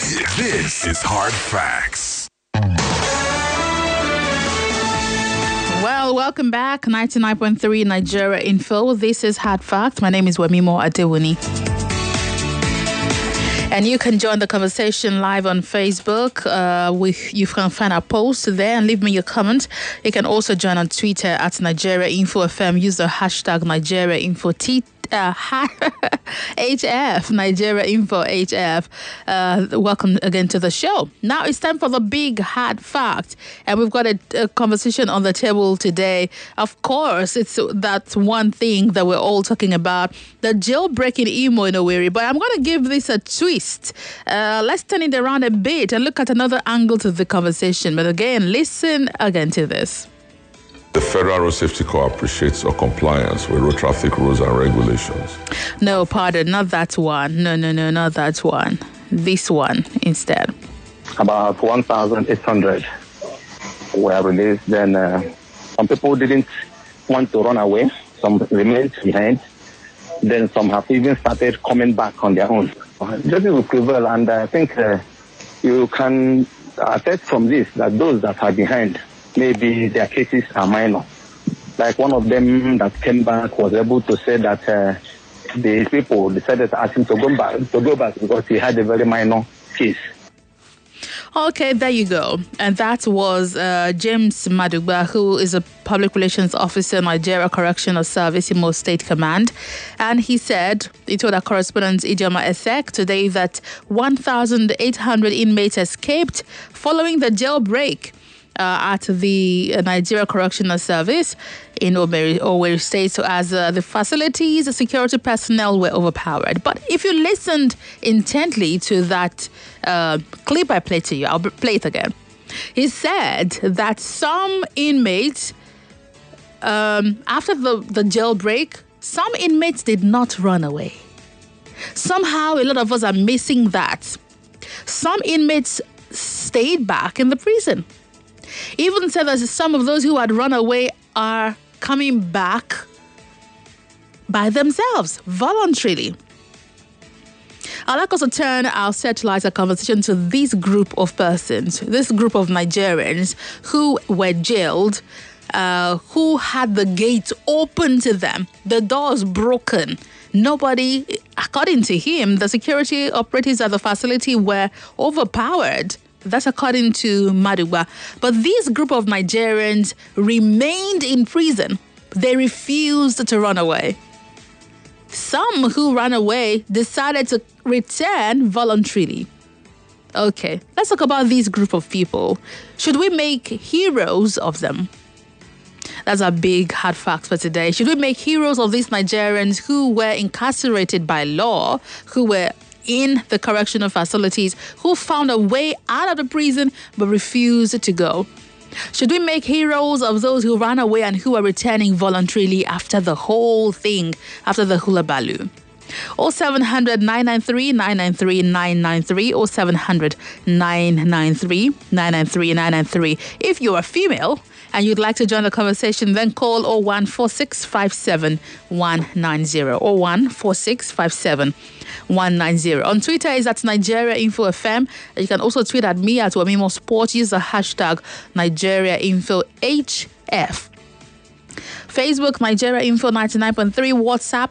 This is Hard Facts. Well, welcome back. 99.3 Nigeria Info. This is Hard Facts. My name is Wemimo Adewuni. And you can join the conversation live on Facebook. You can find our post there and leave me your comment. You can also join on Twitter at Nigeria Info FM. Use the hashtag Nigeria Info HF, Nigeria Info HF. Welcome again to the show. Now it's time for the big hard fact. And we've got a conversation on the table today. Of course, it's that one thing that we're all talking about, the jailbreaking Imo in Owerri. But I'm going to give this a twist. Let's turn it around a bit and look at another angle to the conversation. But again, listen again to this. The Federal Road Safety Corps appreciates your compliance with road traffic rules and regulations. No, pardon, not that one. No, not that one. This one instead. About 1,800 were released. Then some people didn't want to run away. Some remained behind. Then some have even started coming back on their own. Justice will prevail, and I think you can attest from this that those that are behind, maybe their cases are minor. Like one of them that came back was able to say that the people decided to ask him to go back because he had a very minor case. Okay, there you go. And that was James Madugba, who is a public relations officer, Nigeria Correctional Service, Imo State Command. And he told our correspondent Ijoma Esek today that 1,800 inmates escaped following the jailbreak at the Nigeria Correctional Service in Owerri State. So as the facilities, the security personnel were overpowered. But if you listened intently to that clip I played to you, I'll play it again. He said that some inmates, after the jailbreak, some inmates did not run away. Somehow a lot of us are missing that. Some inmates stayed back in the prison. Even said that some of those who had run away are coming back by themselves, voluntarily. I'd like us to turn our searchlight, our conversation to this group of persons, this group of Nigerians who were jailed, who had the gates open to them, the doors broken. Nobody, according to him, the security operatives at the facility were overpowered. That's according to Madugba. But this group of Nigerians remained in prison. They refused to run away. Some who ran away decided to return voluntarily. Okay, let's talk about this group of people. Should we make heroes of them? That's a big hard fact for today. Should we make heroes of these Nigerians who were incarcerated by law, who were in the correctional facilities, who found a way out of the prison but refused to go? Should we make heroes of those who ran away and who are returning voluntarily after the whole thing, after the hula baloo? 0700 993 993 993 or 0700 993 993 993. If you're a female and you'd like to join the conversation, then call 014657 190 or 014657 190. On Twitter is at Nigeria Info FM. You can also tweet at me at Wemimo Sport. Use the hashtag Nigeria Info HF. Facebook, Nigeria Info 99.3, WhatsApp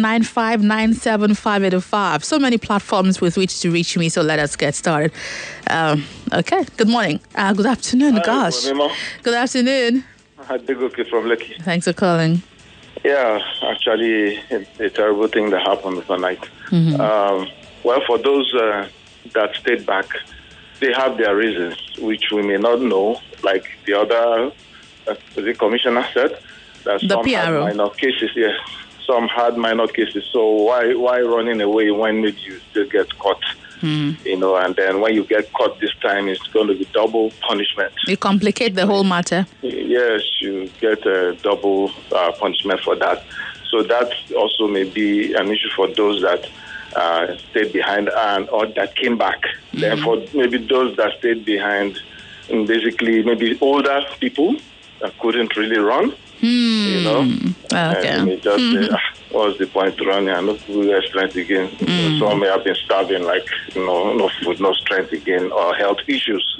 08095975805. So many platforms with which to reach me, so let us get started. Okay, good morning. Good afternoon, Hi, gosh. Wemimo. Good afternoon. Adegoke from Lekki. Thanks for calling. Yeah, actually, it's a terrible thing that happened overnight. Well, for those that stayed back, they have their reasons, which we may not know, like the other, the commissioner said, that The some had PRO. minor cases, yes. Some had minor cases, so why running away when maybe you still get caught? You know, and then when you get caught this time, it's going to be double punishment. You complicate the whole matter. Yes, you get a double punishment for that. So that also may be an issue for those that stayed behind or that came back. Then for maybe those that stayed behind, basically maybe older people that couldn't really run, you know. Okay. And they just what's the point running? I know people get strength again. Some may have been starving, like, no food, no strength again, or health issues,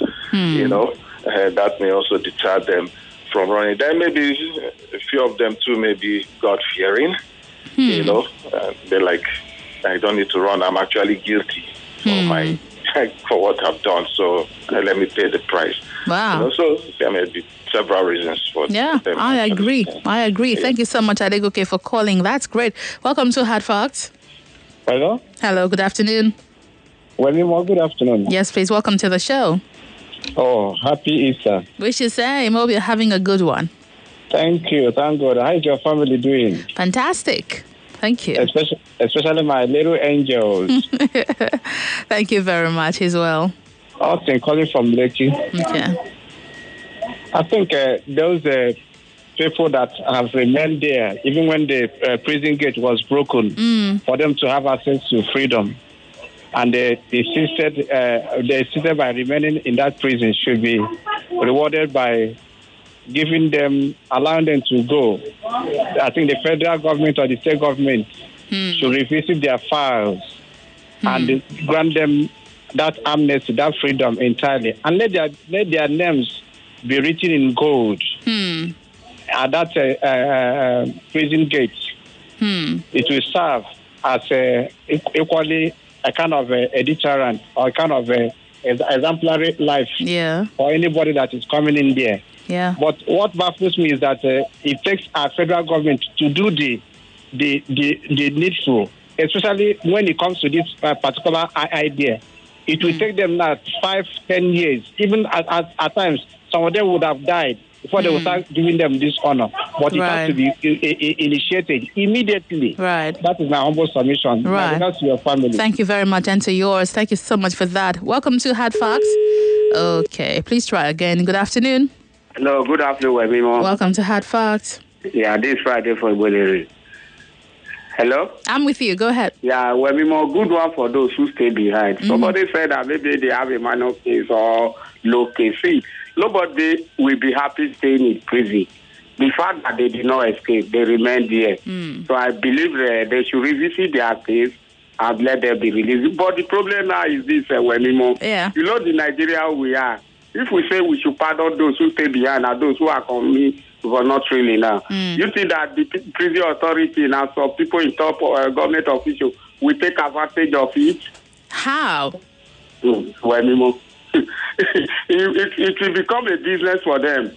that may also deter them from running. Then maybe a few of them too may be God-fearing, they're like, I don't need to run, I'm actually guilty for what I've done, so let me pay the price. Wow. So there may be several reasons for them. I agree. Yeah. Thank you so much, Adegoke, for calling. That's great. Welcome to Hard Facts. Hello? Hello, good afternoon. Well, good afternoon. Yes, please. Welcome to the show. Oh, happy Easter. Wish you same. Hope you're having a good one. Thank you. Thank God. How's your family doing? Fantastic. Thank you. Especially my little angels. Thank you very much as well. Austin calling from Lekki. Okay. I think those people that have remained there, even when the prison gate was broken, for them to have access to freedom, and they insisted by remaining in that prison, should be rewarded by allowing them to go. I think the federal government or the state government should revisit their files and grant them that amnesty, that freedom entirely, and let their names be written in gold at that prison gate. It will serve as equally a kind of a deterrent or a kind of exemplary life for anybody that is coming in there. Yeah. But what baffles me is that it takes our federal government to do the needful, especially when it comes to this particular idea. It will take them now 5-10 years. Even at times, some of them would have died before they will start giving them this honor. But it has to be initiated immediately. Right. That is my humble submission. Right. That's your family. Thank you very much, and to yours. Thank you so much for that. Welcome to Hard Facts. Okay, please try again. Good afternoon. Hello, good afternoon, Webimo. Welcome to Hard Facts. Yeah, this Friday for Ibolere. Hello? I'm with you. Go ahead. Yeah, Webimo, good one for those who stay behind. Somebody said that maybe they have a minor case or low case. See, nobody will be happy staying in prison. The fact that they did not escape, they remained there. So I believe they should revisit their case and let them be released. But the problem now is this, Webimo. Yeah. You know the Nigeria we are. If we say we should pardon those who stay behind and those who are coming, but not really now. You think that the prison authority and some people in top government officials will take advantage of it? How? Well, it will become a business for them.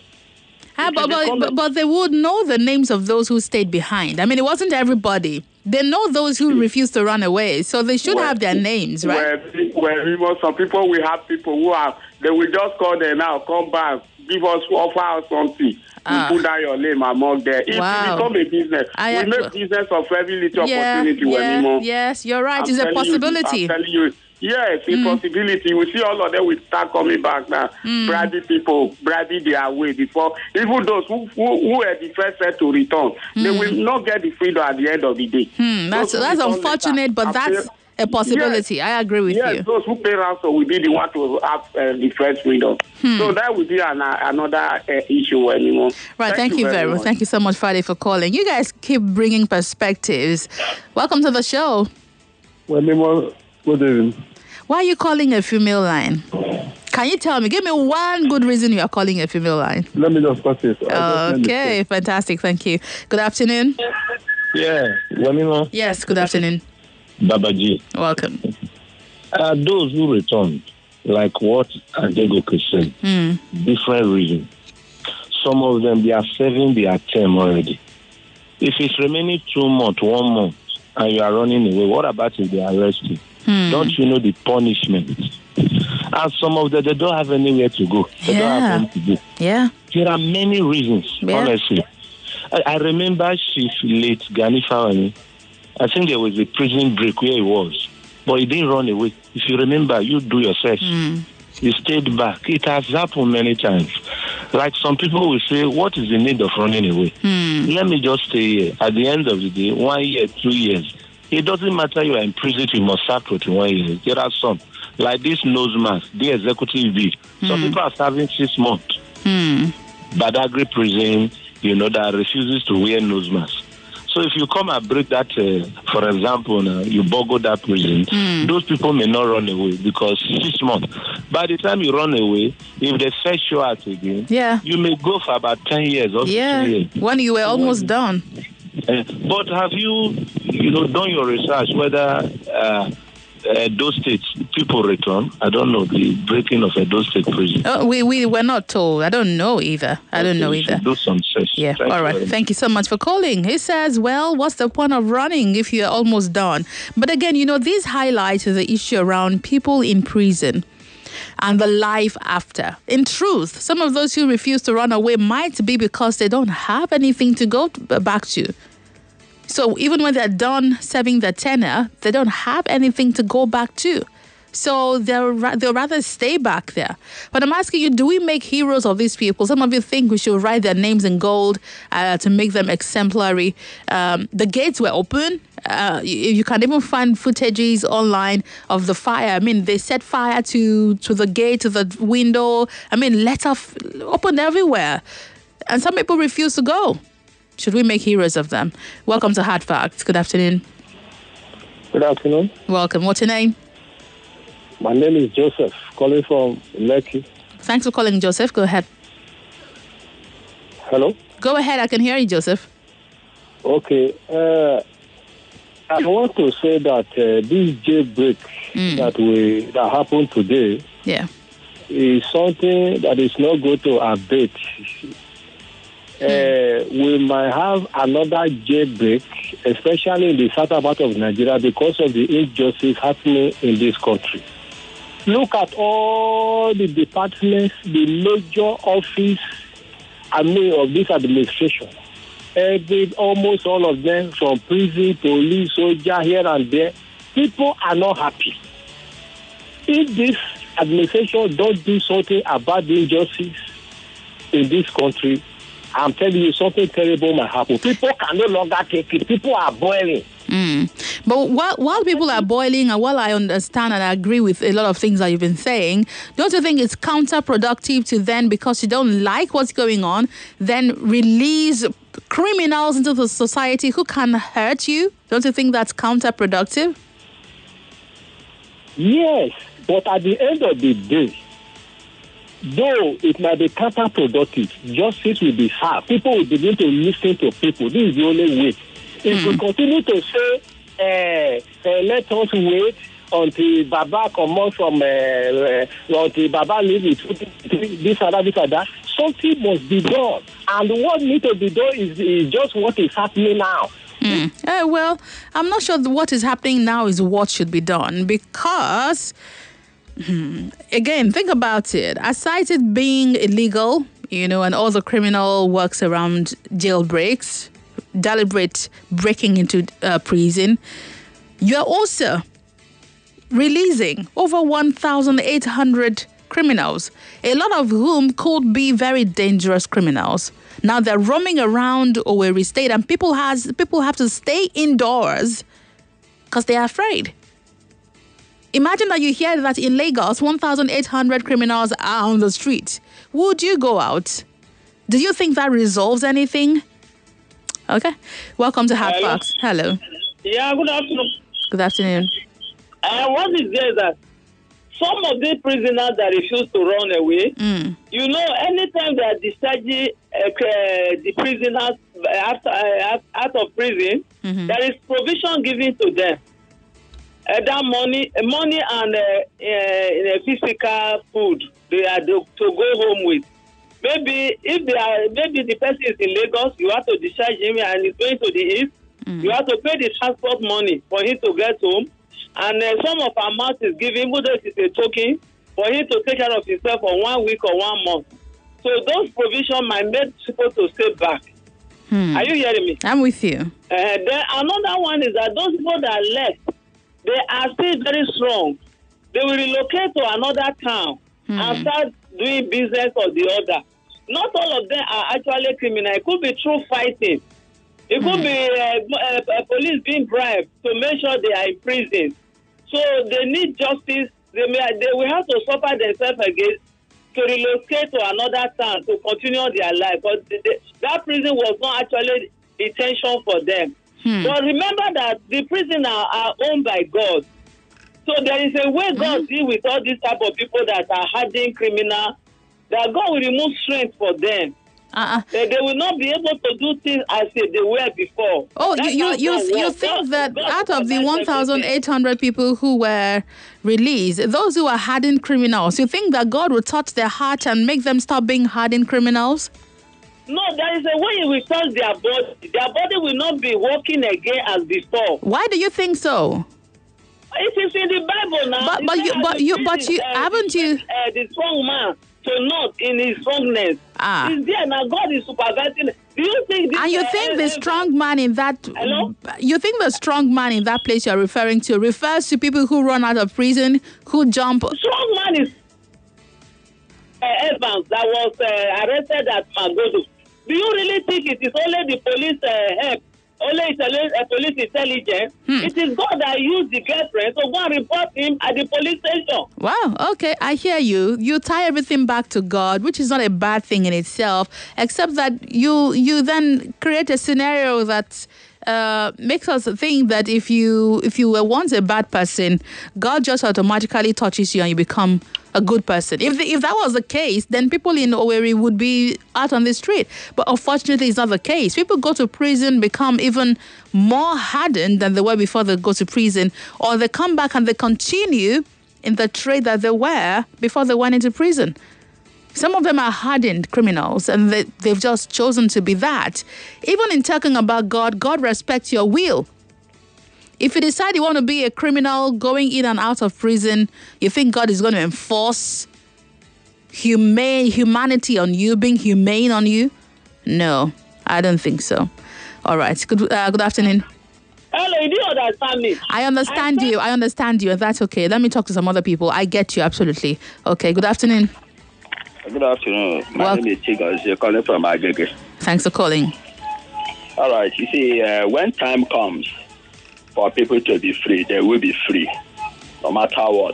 But they would know the names of those who stayed behind. I mean, it wasn't everybody. They know those who refused to run away, so they should have their names, right? Some people will have people who are, they will just call them now, come back, give us, offer us something. We put down your name among them. It will become a business. We make business of every little opportunity. Yes, you're right. It's a possibility. I'm telling you. Yes, a possibility. We see all of them will start coming back now. Bribing people, bribing their way before. Even those who were the first set to return, they will not get the freedom at the end of the day. That's unfortunate, but that's a possibility. Yes. I agree with you. Yes, those who pay ransom will be the one to have the first freedom. So that would be another issue anymore. Right, thank you very much. Thank you so much, Friday, for calling. You guys keep bringing perspectives. Welcome to the show. Well, good evening. Why are you calling a female line? Can you tell me? Give me one good reason you are calling a female line. Let me just cut it. Okay, fantastic. Thank you. Good afternoon. Yeah, Wamima. Yes, good afternoon. Babaji. Welcome. Those who returned, like what Adegoke said, different reasons. Some of them, they are serving their term already. If it's remaining 2 months, 1 month, and you are running away, what about if they arrest you? Don't you know the punishment? And some of them, they don't have anywhere to go. They don't have home to go. Yeah. There are many reasons, honestly. I remember Chief late Gani Fawani. I think there was a prison break where he was, but he didn't run away. If you remember, you do yourself. He stayed back. It has happened many times. Like some people will say, what is the need of running away? Let me just stay here. At the end of the day, 1 year, 2 years, it doesn't matter you are in prison, you must serve 21 years. There are some, like this nose mask, the executive bill. Some people are serving 6 months. Badagry prison, that refuses to wear nose mask. So if you come and break that, for example, you boggle that prison, those people may not run away because 6 months. By the time you run away, if they fetch you out again, you may go for about 10 years or 15 years. When you were almost done. But have you done your research whether those states people return? I don't know the breaking of those state prison. We were not told. I don't know either. Do some search. Yeah. All right. Thank you so much for calling. He says, well, what's the point of running if you're almost done? But again, this highlights the issue around people in prison and the life after. In truth, some of those who refuse to run away might be because they don't have anything to go back to. So even when they're done serving their tenure, they don't have anything to go back to. So they'll rather stay back there. But I'm asking you, do we make heroes of these people? Some of you think we should write their names in gold to make them exemplary. The gates were open. You can even find footages online of the fire. I mean, they set fire to the gate, to the window. I mean, letter open everywhere. And some people refuse to go. Should we make heroes of them? Welcome to Hard Facts. Good afternoon. Good afternoon. Welcome. What's your name? My name is Joseph, calling from Lekki. Thanks for calling, Joseph. Go ahead. Hello? Go ahead. I can hear you, Joseph. Okay. I want to say that this jailbreak that happened today is something that is not going to abate. We might have another jailbreak, especially in the southern part of Nigeria, because of the injustice happening in this country. Look at all the departments, the major office, of this administration. Almost all of them, from prison, police, soldier, here and there, people are not happy. If this administration don't do something about the injustice in this country, I'm telling you, something terrible might happen. People can no longer take it. People are boiling. But while people are boiling, and while I understand and I agree with a lot of things that you've been saying, don't you think it's counterproductive to then, because you don't like what's going on, then release criminals into the society who can hurt you? Don't you think that's counterproductive? Yes, but at the end of the day, though it might be counterproductive, justice will be served. People will begin to listen to people. This is the only way. If we continue to say, let us wait until Baba come out from, until Baba leaves this and that, something must be done. And what needs to be done is just what is happening now. Well, I'm not sure what is happening now is what should be done, because again, think about it. Aside it being illegal, and all the criminal works around jailbreaks, deliberate breaking into prison, you're also releasing over 1,800 criminals, a lot of whom could be very dangerous criminals. Now they're roaming around Owerri State, and people have to stay indoors because they are afraid. Imagine that you hear that in Lagos, 1,800 criminals are on the street. Would you go out? Do you think that resolves anything? Okay. Welcome to Hard Facts. Hello. Yeah, good afternoon. Good afternoon. What is there that some of the prisoners that refuse to run away, anytime they are discharging the prisoners out of prison, there is provision given to them. That money and physical food they are to go home with. Maybe maybe the person is in Lagos, you have to discharge him and he's going to the east. You have to pay the transport money for him to get home. And some of our amount is given, even though it is a token, for him to take care of himself for 1 week or 1 month. So those provisions might make people to stay back. Are you hearing me? I'm with you. Then another one is that those people that are left, they are still very strong. They will relocate to another town and start doing business or the other. Not all of them are actually criminal. It could be through fighting. It could be police being bribed to make sure they are in prison. So they need justice. They will have to suffer themselves again to relocate to another town to continue their life. But that prison was not actually intention for them. But remember that the prisoners are owned by God. So there is a way God deal with all these type of people that are hardened criminal, that God will remove strength for them. They will not be able to do things as they were before. Oh, you think that out of the 1,800 people who were released, those who are hardened criminals, you think that God will touch their heart and make them stop being hardened criminals? No, there is a way He will touch their body. Their body will not be working again as before. Why do you think so? It is in the Bible now. Haven't you? The strong man to not in his strongness. It's there now. God is supervising. Do you think? And you think the strong man in that? Hello? You think the strong man in that place you're referring to refers to people who run out of prison, who jump? Strong man is Evans that was arrested at Magodo. Do you really think it is only the police help? Only police intelligence. It is God that used the girlfriend, so go and report him at the police station. Wow, okay, I hear you. You tie everything back to God, which is not a bad thing in itself, except that you then create a scenario that makes us think that if you were once a bad person, God just automatically touches you and you become a good person. If that was the case, then people in Owerri would be out on the street. But unfortunately, it's not the case. People go to prison, become even more hardened than they were before they go to prison, or they come back and they continue in the trade that they were before they went into prison. Some of them are hardened criminals, and they've just chosen to be that. Even in talking about God, God respects your will. If you decide you want to be a criminal going in and out of prison, you think God is going to enforce humanity on you, being humane on you? No, I don't think so. All right. Good afternoon. Hello, you do understand me? I understand you, and that's okay. Let me talk to some other people. I get you, absolutely. Okay, good afternoon. Good afternoon. My name is Chigas. You're calling from Agege. Thanks for calling. All right. You see, when time comes for people to be free, they will be free, no matter what.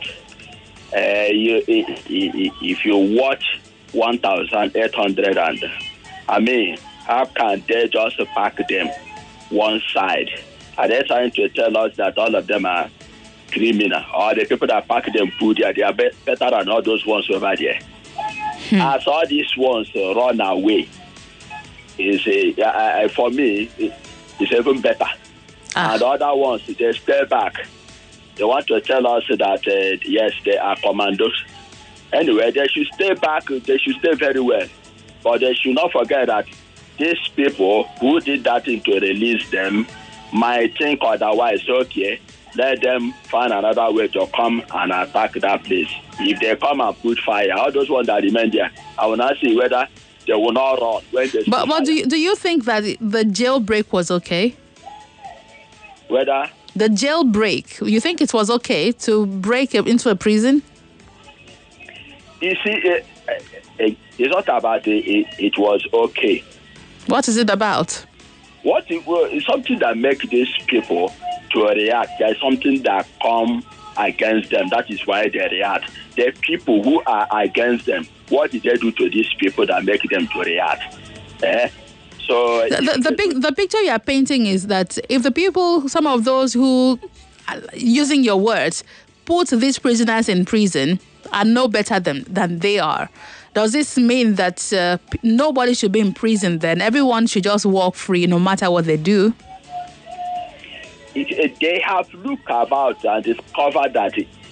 If you watch 1,800 how can they just pack them one side? Are they trying to tell us that all of them are criminal, or the people that pack them food there, they are better than all those ones over there? As all these ones run away, for me, it's even better. And the other ones, they stay back. They want to tell us that, yes, they are commandos. Anyway, they should stay back. They should stay very well. But they should not forget that these people who did that thing to release them might think otherwise. Okay, let them find another way to come and attack that place. If they come and put fire, all those ones that remain there, I will not see whether they will not run. But do you think that the jailbreak was okay? Whether? The jailbreak, you think it was okay to break into a prison? You see, it's not about it was okay. What is it about? It's something that makes these people to react. There's something that come against them. That is why they react. The people who are against them, what did they do to these people that make them to react? So the picture you are painting is that if the people, some of those who, using your words, put these prisoners in prison are no better than they are, does this mean that nobody should be in prison then? Everyone should just walk free no matter what they do? They have looked about and discovered that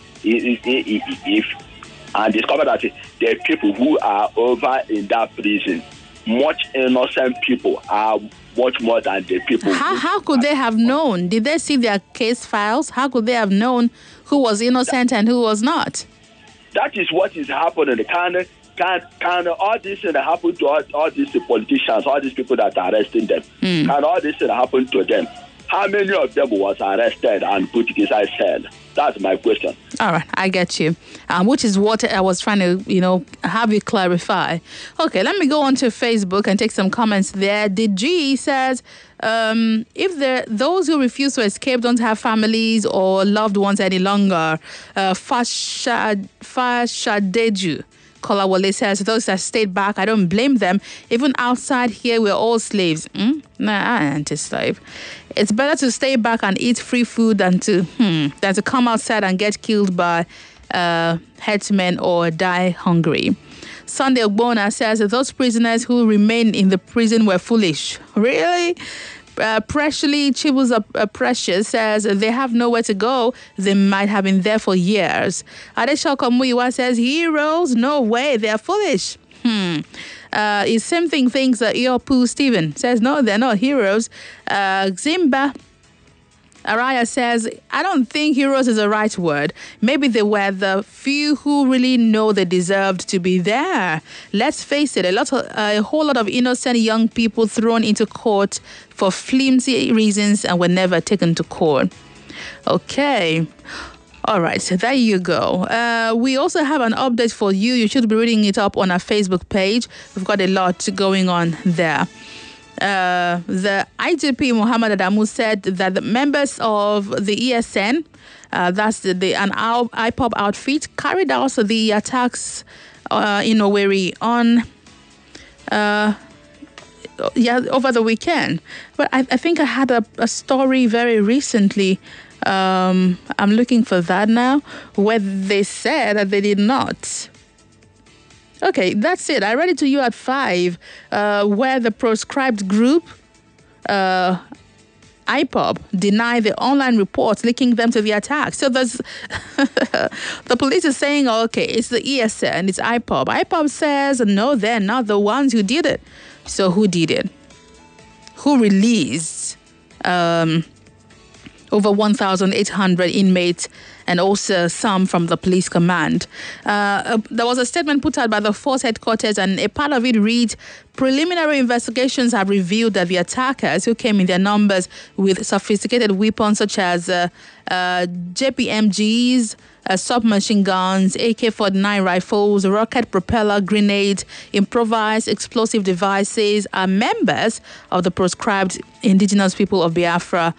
the people who are over in that prison, much innocent people are much more than the people. How could they have known? Did they see their case files? How could they have known who was innocent and who was not? That is what is happening. Can all this happen to all these politicians, all these people that are arresting them? Can all this happen to them? How many of them was arrested and put inside cell? That's my question. All right, I get you. Which is what I was trying to, have you clarify. Okay, let me go on to Facebook and take some comments there. DG says, if those who refuse to escape don't have families or loved ones any longer, Fashadeju Kolawole says, those that stayed back, I don't blame them. Even outside here, we're all slaves. Nah, I ain't a slave. It's better to stay back and eat free food than to come outside and get killed by herdsmen or die hungry. Sunday Ogbona says that those prisoners who remain in the prison were foolish. Really? Precious Precious says they have nowhere to go. They might have been there for years. Adeshoko Muyiwa says heroes? No way, they're foolish. It's same thing thinks Iopu Stephen says no, they're not heroes. Zimba Araya says, I don't think heroes is the right word. Maybe they were the few who really know they deserved to be there. Let's face it, a whole lot of innocent young people thrown into court for flimsy reasons and were never taken to court. Okay. All right, so there you go. We also have an update for you. You should be reading it up on our Facebook page. We've got a lot going on there. The IGP Muhammad Adamu said that the members of the ESN, that's an IPOB outfit, carried out the attacks in Owerri over the weekend. But I think I had a story very recently. I'm looking for that now, where they said that they did not. Okay, that's it. I read it to you at 5, where the proscribed group, IPOB, denied the online reports linking them to the attack. So there's the police is saying, okay, it's the ESN, it's IPOB. IPOB says, no, they're not the ones who did it. So who did it? Who released over 1,800 inmates and also some from the police command? There was a statement put out by the force headquarters, and a part of it reads, preliminary investigations have revealed that the attackers, who came in their numbers with sophisticated weapons such as JPMGs, submachine guns, AK-49 rifles, rocket propeller grenades, improvised explosive devices, are members of the proscribed indigenous people of Biafra,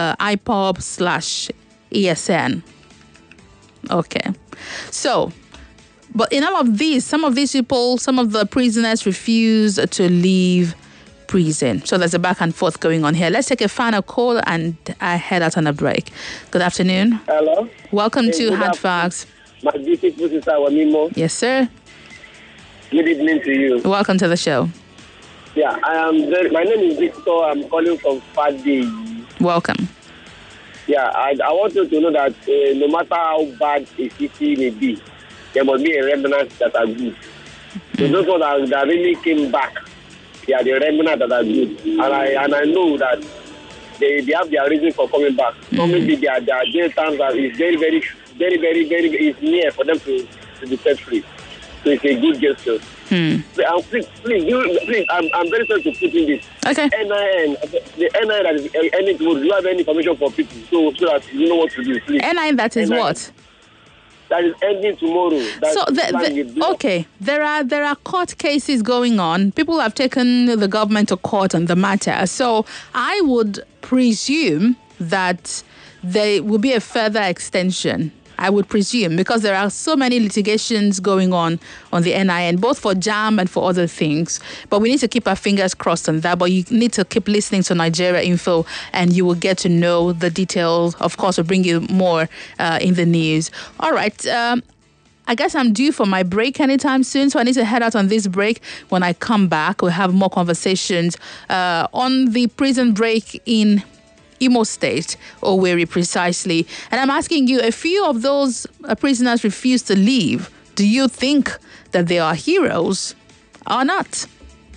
IPOB/ESN. Okay. So, but in all of these, some of these people, some of the prisoners refuse to leave prison. So there's a back and forth going on here. Let's take a final call and I head out on a break. Good afternoon. Hello. Welcome to Hard Facts. My beautiful sister Wamimo. Yes, sir. Good evening to you. Welcome to the show. Yeah, my name is Victor. I'm calling from Fadi. Welcome. Yeah, I want you to know that no matter how bad a city may be, there must be a remnant that are good. So those ones that really came back, they are the remnant that are good. And I know that they have their reason for coming back. So maybe their jail terms is very, very, very, very, very is near for them to be set free. So it's a good gesture. Please, I'm very sorry to put in this. Okay. NIN, the NIN that is ending tomorrow, do you have any information for people so that you know what to do, please? NIN that is NIN. What? That is ending tomorrow. So okay, there are court cases going on. People have taken the government to court on the matter. So I would presume that there will be a further extension. I would presume, because there are so many litigations going on the NIN, both for JAM and for other things. But we need to keep our fingers crossed on that. But you need to keep listening to Nigeria Info and you will get to know the details. Of course, we'll bring you more in the news. All right. I guess I'm due for my break anytime soon, so I need to head out on this break. When I come back, we'll have more conversations on the prison break in Imo State, Owerri precisely. And I'm asking you, a few of those prisoners refused to leave. Do you think that they are heroes or not?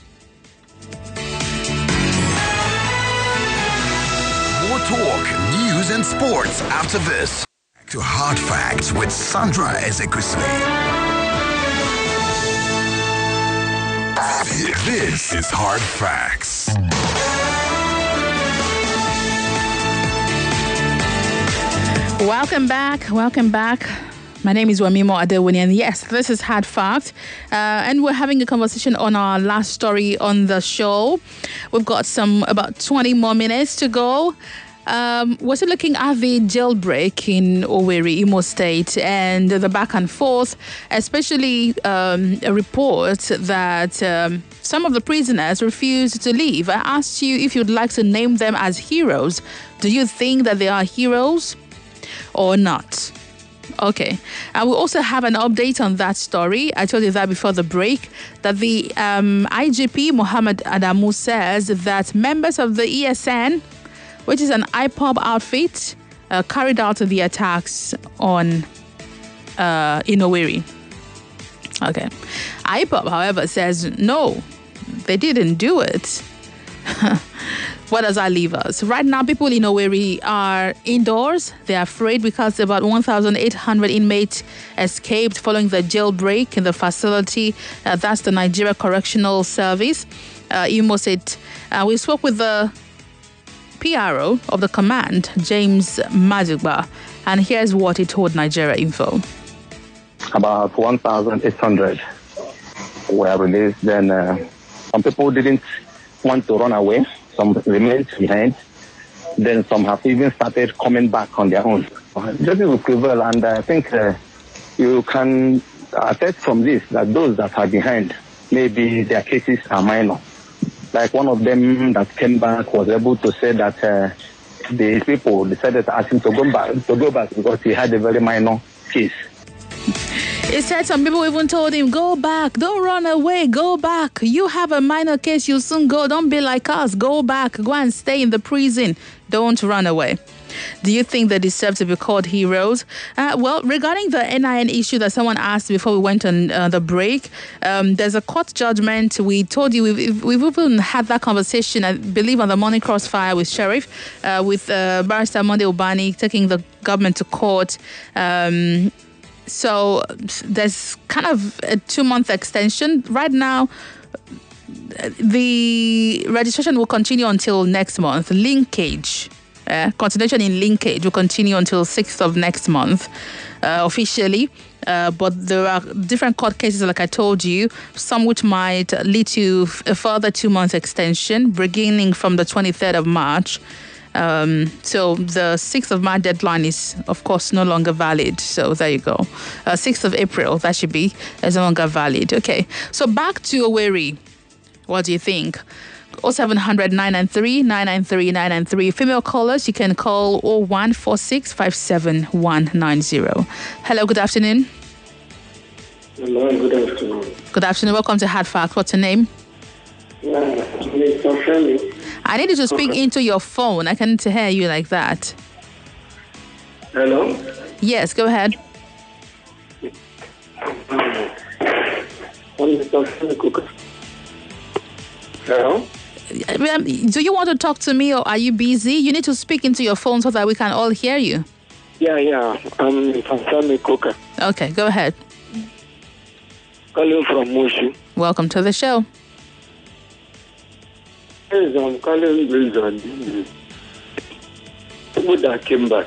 More talk, news and sports after this. Back to Hard Facts with Sandra Ezekwesili. This is Hard Facts. Welcome back. My name is Wamimo Adewini, and yes, this is Hard Fact. And we're having a conversation on our last story on the show. We've got about 20 more minutes to go. We're still looking at the jailbreak in Owerri, Imo State, and the back and forth, especially a report that some of the prisoners refused to leave. I asked you if you'd like to name them as heroes. Do you think that they are heroes or not? Okay. And we also have an update on that story. I told you that before the break, that the IGP, Mohammed Adamu, says that members of the ESN, which is an IPOB outfit, carried out the attacks on in Owerri. Okay. IPOB, however, says no, they didn't do it. What does that leave us? Right now, people in Owerri are indoors. They're afraid because about 1,800 inmates escaped following the jailbreak in the facility. That's the Nigeria Correctional Service. Imo State. We spoke with the PRO of the command, James Mazugba, and here's what he told Nigeria Info. About 1,800 were released. Then some people didn't want to run away. Some remained behind. Then some have even started coming back on their own. Justice will prevail, and I think you can attest from this that those that are behind, maybe their cases are minor. Like one of them that came back was able to say that the people decided to ask him to go back because he had a very minor case. He said some people even told him, go back, don't run away, go back. You have a minor case, you'll soon go. Don't be like us, go back, go and stay in the prison. Don't run away. Do you think they deserve to be called heroes? Well, regarding the NIN issue that someone asked before we went on the break, there's a court judgment. We told you we've even had that conversation, I believe, on the Morning Crossfire with Sheriff, with Barrister Monday Obani taking the government to court. So there's kind of a 2-month extension. Right now, the registration will continue until next month. Linkage. Continuation in linkage will continue until 6th of next month, officially. But there are different court cases, like I told you, some which might lead to a further 2-month extension, beginning from the 23rd of March. So the 6th of March deadline is, of course, no longer valid. So there you go. 6th of April, that should be, is no longer valid. Okay. So back to Owerri. What do you think? 0700 993 993 993. Female callers, you can call 0146 57190. Hello, good afternoon. Hello, good afternoon. Good afternoon. Welcome to Hard Fact. What's your name? Mr. Femi. I need you to speak into your phone. I can't hear you like that. Hello? Yes, go ahead. Hello? Do you want to talk to me or are you busy? You need to speak into your phone so that we can all hear you. Yeah. I'm Femi Coker. Okay, go ahead. Calling from Moshi. Welcome to the show. Yes, I'm calling based on the people that came back.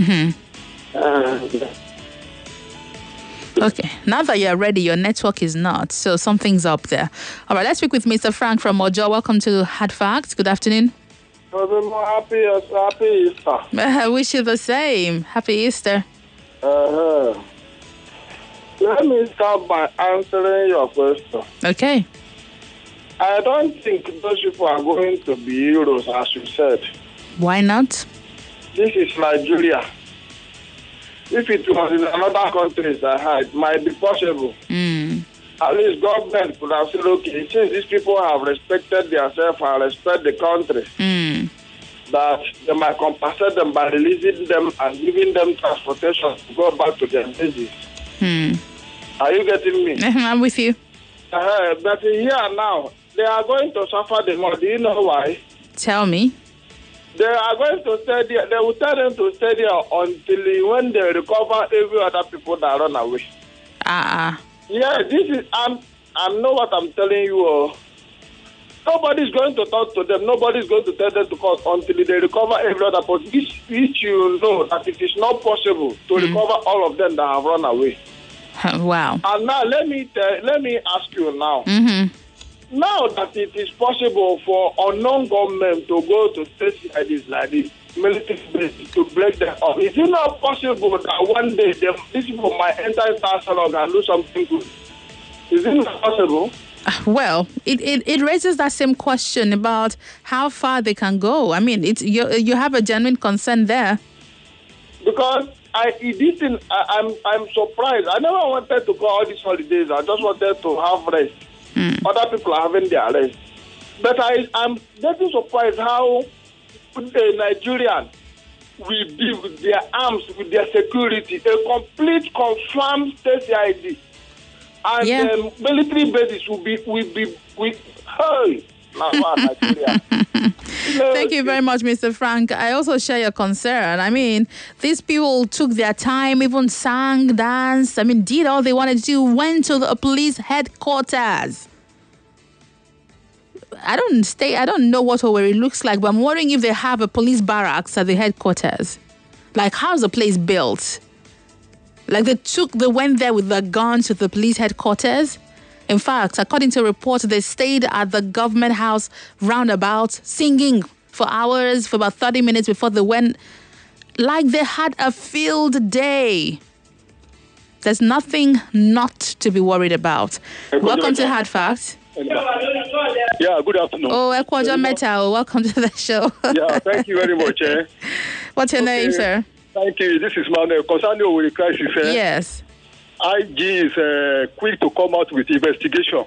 Okay, now that you're ready, your network is not, so something's up there. All right, let's speak with Mr. Frank from Ojo. Welcome to Hard Facts. Good afternoon. Happy Easter. I wish you the same. Happy Easter. Let me start by answering your question. Okay. I don't think those people are going to be heroes, as you said. Why not? This is Nigeria. If it was in another country, it might be possible. At least government could have said, okay, since these people have respected themselves and respect the country, that they might compensate them by releasing them and giving them transportation to go back to their bases. Are you getting me? I'm with you. But here now, they are going to suffer the more. Do you know why? Tell me. They are going to stay there. They will tell them to stay there until when they recover every other people that run away. Yeah, this is. I know what I'm telling you. Nobody's going to talk to them. Nobody's going to tell them to come until they recover every other person. Which you know that it is not possible to recover all of them that have run away. Wow. And now let me ask you now. Now that it is possible for unknown government to go to states like this, military base to break them up. Is it not possible that one day these people might enter into Salon and do something good? Is it not possible? Well, it raises that same question about how far they can go. I mean, you have a genuine concern there. Because I'm surprised. I never wanted to go all these holidays. I just wanted to have rest. Other people are having their rest. But I'm getting surprised how the Nigerians will be with their arms, with their security, a complete confirmed state ID. And military bases will be hey. Thank you very much, Mr. Frank. I also share your concern. I mean, these people took their time, even sang, danced, did all they wanted to do, went to the police headquarters. I don't know what Owerri looks like, but I'm wondering if they have a police barracks at the headquarters. Like, how's the place built? Like, they went there with their guns to the police headquarters. In fact, according to reports, they stayed at the government house roundabout singing for hours, for about 30 minutes before they went, like they had a field day. There's nothing not to be worried about. Welcome to Hard Facts. Yeah, good afternoon. Oh, Ekwaja Metal, welcome to the show. Yeah, thank you very much. What's your name, sir? Thank you. This is Manuel. Concerning with the crisis, yes. IG is quick to come out with investigation.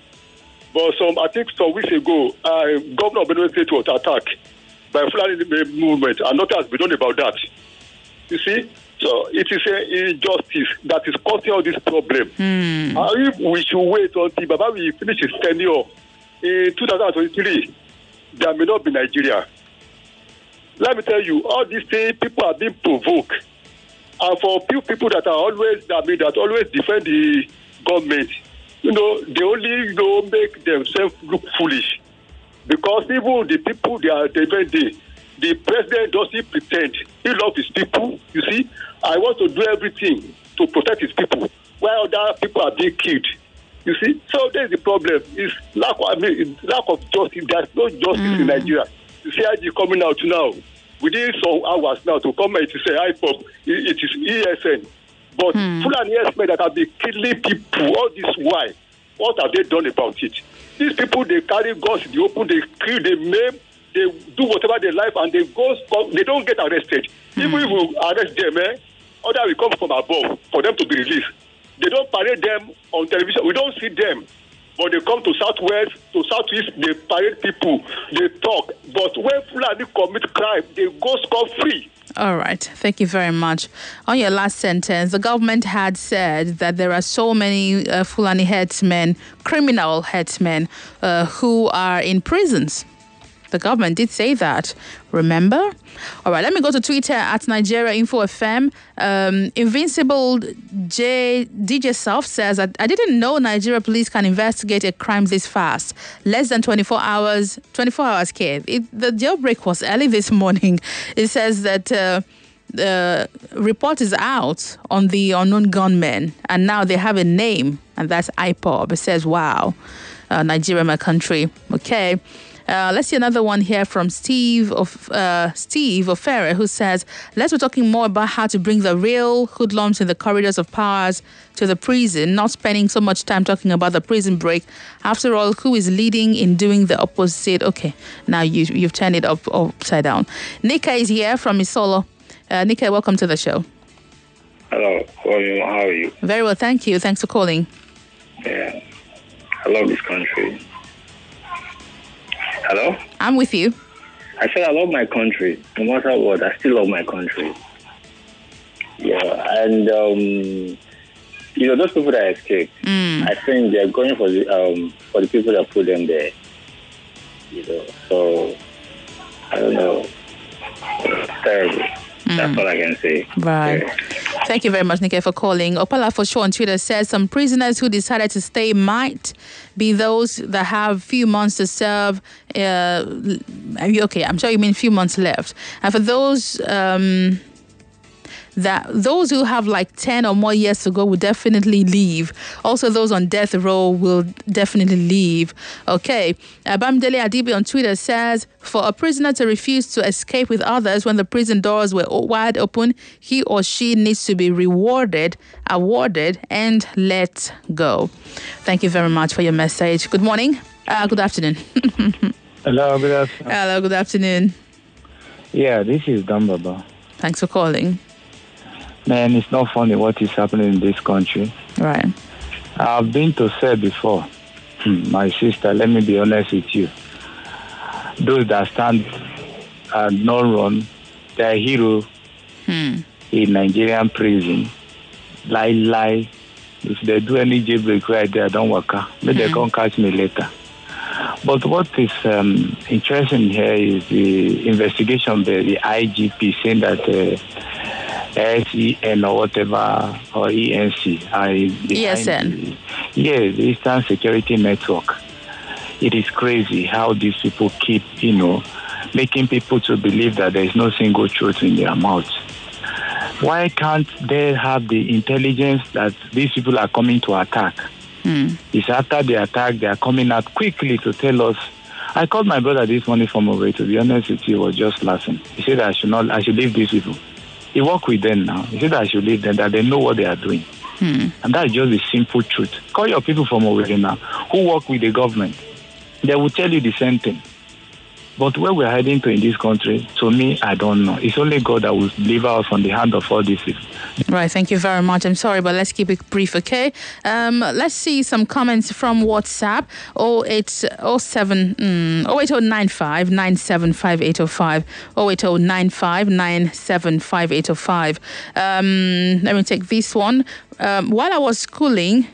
But I think some weeks ago, Governor of Benue State was attacked by Fulani movement, and nothing has been done about that. You see? So it is an injustice that is causing all this problem. If we should wait until Baba will finish his tenure in 2023, there may not be Nigeria. Let me tell you, all these things, people are being provoked. And for few people that are always, that always defend the government, they only, make themselves look foolish. Because even the people they are defending, the president doesn't pretend. He loves his people, you see. I want to do everything to protect his people, while other people are being killed. You see? So there's the problem. It's lack of justice. There's no justice in Nigeria. You see IG coming out now, within some hours now, to come and to say, IPOP, it is ESN. But Fulani men that have been killing people, all this why? What have they done about it? These people, they carry guns in the open, they kill, they maim, they do whatever they like, and they don't get arrested. Even if we arrest them, others will come from above for them to be released. They don't parade them on television. We don't see them. But they come to Southwest, to Southeast, they parade people, they talk. But when Fulani commit crime, they go scot-free. All right. Thank you very much. On your last sentence, the government had said that there are so many Fulani headsmen, criminal headsmen, who are in prisons. The government did say that, remember? All right, let me go to Twitter at Nigeria Info FM. Invincible DJ Self says, I didn't know Nigeria police can investigate a crime this fast. Less than 24 hours, care. The jailbreak was early this morning. It says that the report is out on the unknown gunmen, and now they have a name, and that's IPOB. It says, wow, Nigeria, my country. Okay. Let's see another one here from Steve Ofere, who says, let's be talking more about how to bring the real hoodlums in the corridors of powers to the prison, not spending so much time talking about the prison break. After all, who is leading in doing the opposite? Okay, now you've turned it upside down. Nika is here from Isolo. Nika, welcome to the show. Hello, how are you? Very well, thank you. Thanks for calling. Yeah, I love this country. Hello? I'm with you. I said I love my country. No matter what, I still love my country. Yeah, and those people that escaped, I think they're going for the people that put them there. So I don't know. It's terrible. That's all I can say. Right. Yeah. Thank you very much, Nikkei, for calling. Opala for sure on Twitter says some prisoners who decided to stay might be those that have few months to serve. Okay, I'm sure you mean few months left. And for those that those who have like 10 or more years to go will definitely leave. Also, those on death row will definitely leave. Okay. Bamdele Adibi on Twitter says, for a prisoner to refuse to escape with others when the prison doors were wide open, he or she needs to be rewarded, awarded, and let go. Thank you very much for your message. Good morning. Good afternoon. Hello, good afternoon. Hello, good afternoon. Yeah, this is Dambaba. Thanks for calling. Man, it's not funny what is happening in this country. Right. I've been to say before, my sister, let me be honest with you. Those that stand and not run, they're hero in Nigerian prison. Lie. If they do any jailbreak right there, don't work out. Maybe they can't catch me later. But what is interesting here is the investigation by the IGP saying that SEN or whatever, or ENC are ESN. The Eastern Security Network. It is crazy how these people keep, making people to believe that there is no single truth in their mouths. Why can't they have the intelligence that these people are coming to attack? It's after the attack, they are coming out quickly to tell us. I called my brother this morning from away, to be honest with you, he was just laughing. He said I should leave these people. He work with them now. He said I should leave them, that they know what they are doing. And that's just the simple truth. Call your people from away now, who work with the government. They will tell you the same thing. But where we're heading to in this country, to me, I don't know. It's only God that will deliver us from the hand of all these people. Right, thank you very much. I'm sorry, but let's keep it brief, okay? Let's see some comments from WhatsApp. 08095 975805. 08095 975805. Let me take this one. While I was schooling,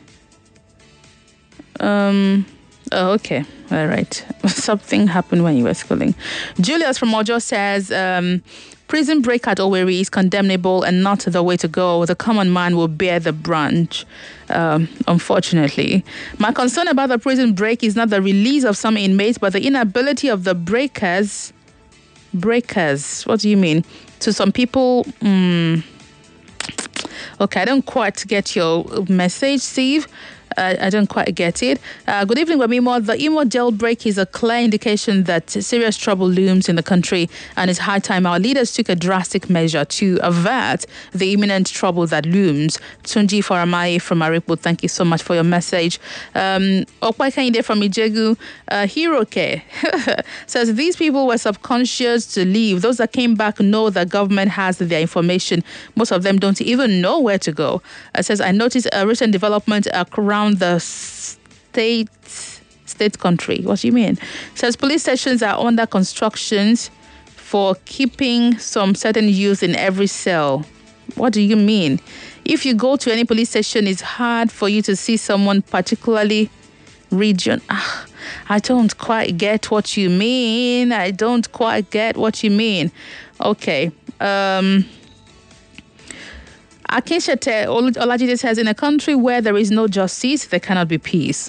okay. All right. Something happened when you were schooling. Julius from Ojo says, prison break at Owerri is condemnable and not the way to go. The common man will bear the brunt, unfortunately. My concern about the prison break is not the release of some inmates, but the inability of the breakers. What do you mean? To some people, okay, I don't quite get your message, Steve. I don't quite get it. Good evening, Wamimo. The Imo jailbreak is a clear indication that serious trouble looms in the country, and it's high time our leaders took a drastic measure to avert the imminent trouble that looms. Tunji Faramaye from Aripo, thank you so much for your message. Okwaikande from Ijegu, Hiroke says these people were subconscious to leave. Those that came back know that government has their information. Most of them don't even know where to go. Says I noticed a recent development around the state country. What do you mean? Says police stations are under constructions for keeping some certain youth in every cell. What do you mean? If you go to any police station, it's hard for you to see someone particularly region. I don't quite get what you mean. Okay. Akinshete Olajide says, in a country where there is no justice, there cannot be peace.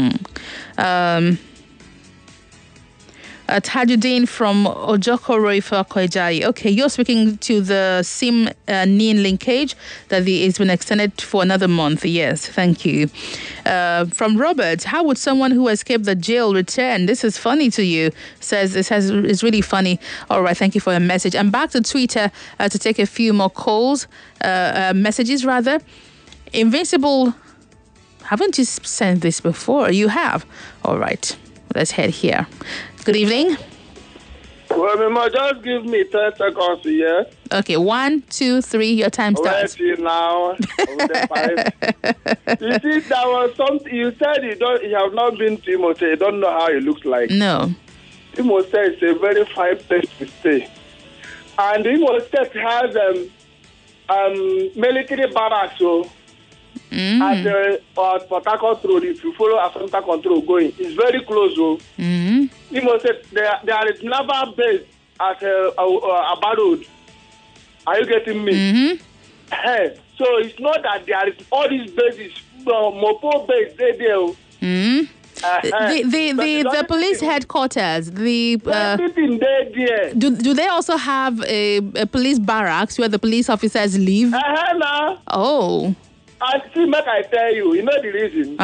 Tajuddin from Ojoko Roifa Koijai. Okay, you're speaking to the SIM-NIN linkage that it's been extended for another month. Yes, thank you. From Robert, how would someone who escaped the jail return? This is funny to you. It's really funny. All right, thank you for your message. I'm back to Twitter to take a few more calls, messages rather. Invincible, haven't you sent this before? You have. All right, let's head here. Good evening. Well, Mama, just give me 10 seconds here. Okay, 1, 2, 3, your time starts. Now. You see, there was something you said you have not been to Imo State. You don't know how it looks like. No. Imo State is a very fine place to stay. And Imo State has military barracks, so at the Port Harcourt Road, if you follow Assumpta Control going, it's very close. Imo State, there is naval base at Aba Road. Are you getting me? So it's not that there is all these bases, Mopo base, there. The police headquarters, everything there. Do they also have a police barracks where the police officers live? Oh. And see, make I tell you, you know the reason?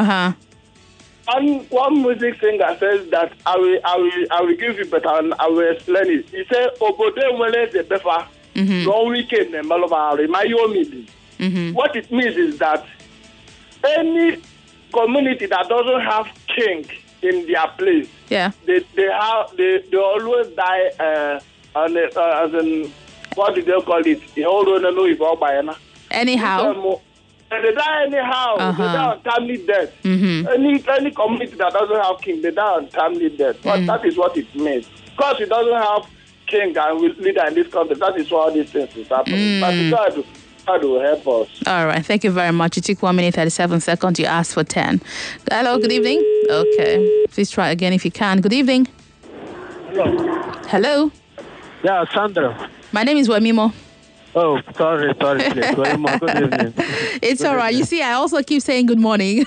One music singer says that I will give you better and I will explain it. He said, Obode Mwele de Befa, long weekend in Malomari, my What it means is that any community that doesn't have king in their place, they always die as in, what do they call it? The whole don't know if all by anyhow. They die anyhow. They die untimely death. Any community that doesn't have king, they die untimely death. But that is what it means. Because it doesn't have king and leader in this country, that is why all these things is happening. But God will help us. All right. Thank you very much. You took 1 minute 37 seconds. You asked for 10. Hello. Good evening. Okay. Please try again if you can. Good evening. Hello. Yeah, Sandra. My name is Wemimo. Oh, sorry. Good evening. It's all right. You see, I also keep saying good morning.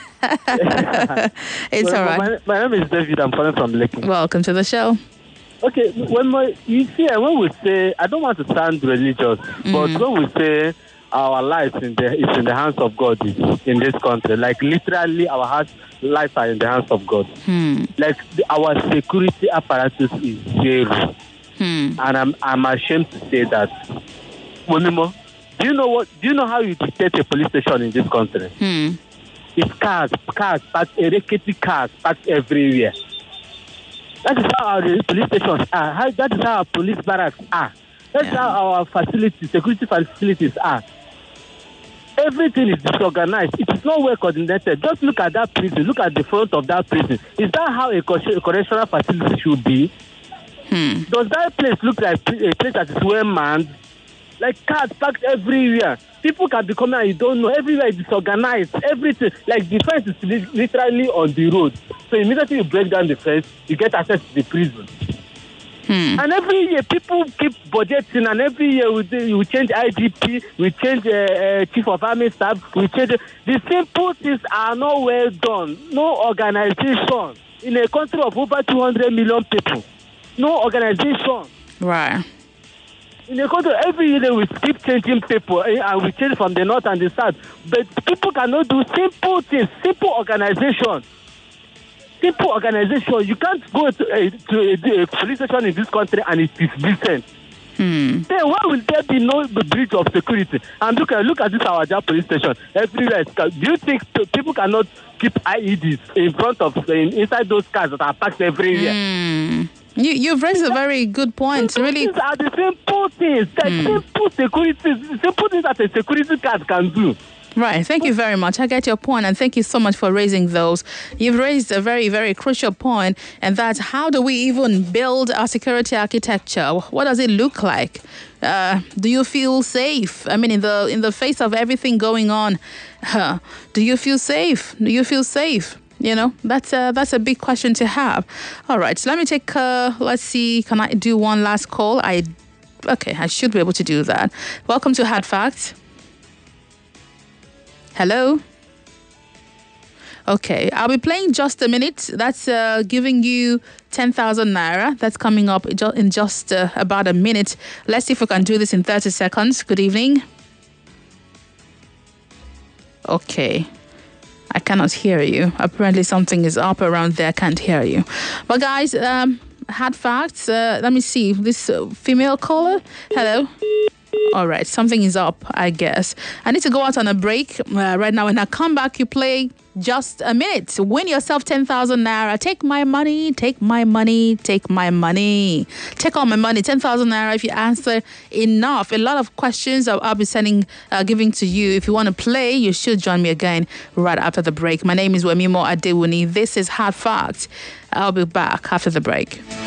It's all right. My name is David. I'm calling from Lekki. Welcome to the show. Okay, when we say, I don't want to sound religious, but when we say our lives is in the hands of God in this country, like literally our lives are in the hands of God. Like our security apparatus is zero. And I'm ashamed to say that. Monimo, do you know how you dictate a police station in this country? It's cars parked, erect cars parked everywhere. That is how our police stations are. That is how our police barracks are. That's how our security facilities are. Everything is disorganized. It is not well coordinated. Just look at that prison. Look at the front of that prison. Is that how a correctional facility should be? Does that place look like a place that is well manned? Like cars parked everywhere. People can be coming and you don't know. Everywhere is disorganized. Everything. Like the fence is literally on the road. So immediately you break down the fence, you get access to the prison. And every year people keep budgeting, and every year we change IGP, we change Chief of Army Staff, we change. The simple things are not well done. No organization in a country of over 200 million people. No organization. Right. In the country, every year we keep changing people, and we change from the north and the south. But people cannot do simple things, simple organization. Simple organization. You can't go to a police station in this country and it is decent. Then why will there be no breach of security? And look at this Awaja police station. Everywhere. Do you think people cannot keep IEDs in front of inside those cars that are parked everywhere? You've raised a very good point. Really, these are the simple things. Simple things that a security card can do. Right. Thank you very much. I get your point, and thank you so much for raising those. You've raised a very, very crucial point, and that's how do we even build our security architecture? What does it look like? Do you feel safe? I mean, in the face of everything going on, do you feel safe? Do you feel safe? You know, that's a big question to have. All right, so let me take, let's see, can I do one last call? I should be able to do that. Welcome to Hard Facts. Hello? Okay, I'll be playing Just a Minute. That's giving you 10,000 Naira. That's coming up in just about a minute. Let's see if we can do this in 30 seconds. Good evening. Okay. I cannot hear you. Apparently something is up around there. I can't hear you. But guys, Hard Facts. Let me see. This female caller. Hello. All right. Something is up, I guess. I need to go out on a break right now. When I come back, you play Just a Minute. Win yourself 10,000 Naira. Take my money. Take my money. Take my money. Take all my money. 10,000 Naira if you answer enough. A lot of questions I'll be giving to you. If you want to play, you should join me again right after the break. My name is Wemimo Adewuni. This is Hard Facts. I'll be back after the break.